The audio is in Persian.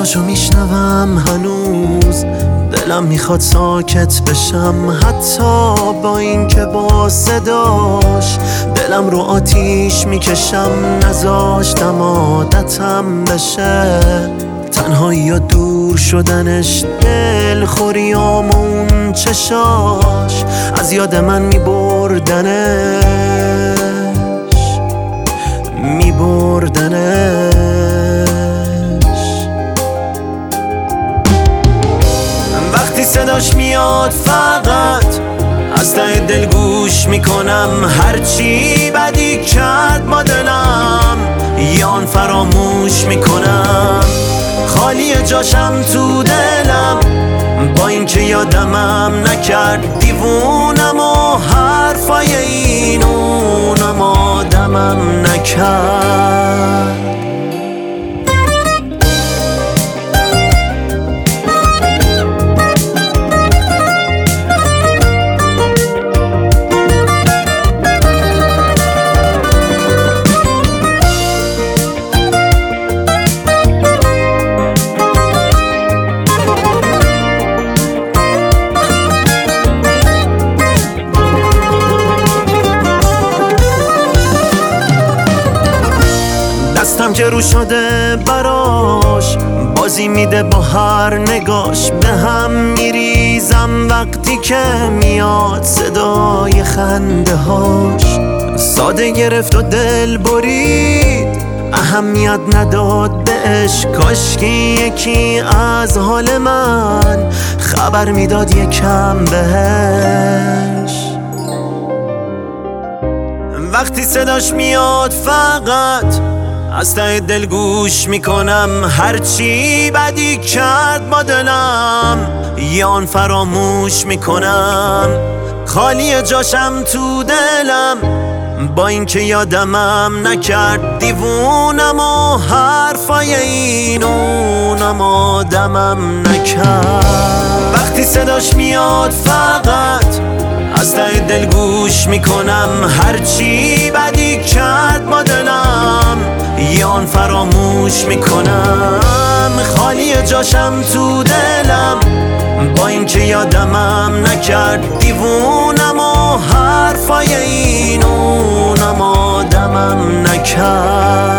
صداشو میشنوم هنوز، دلم میخواد ساکت بشم، حتی با این که با صداش دلم رو آتیش میکشم. نذاشتم عادتم بشه تنهایی و دور شدنش، دلخوریام و اون چشاش از یاد من میبردنش. وقتی صداش میاد فقط از ته دل گوش میکنم، هرچی بدی کرد با دلم یه آن فراموش میکنم. خالی جاشم تو دلم با این که یادمم نکرد، دیوونم و حرفای این اونم آدمم نکرد. دستم که رو شده براش، بازی میده با هر نگاش، به هم میریزم وقتی که میاد صدای خنده هاش. ساده گرفت و دل برید، اهمیت نداد بهش، کاشکی یکی از حال من خبر میداد یکم بهش. وقتی صداش میاد فقط از ته دل گوش میکنم، هرچی بدی کرد با دلم یه آن فراموش میکنم. خالی جاشم تو دلم با این که یادمم نکرد، دیوونم و حرفای این اونم آدمم نکرد. وقتی صداش میاد فقط از ته دل گوش میکنم، هرچی بدی کرد با دلم یه آن فراموش میکنم. خالی جاشم تو دلم با این که یادمم نکرد، دیوونم و حرفای این اونم آدمم نکرد.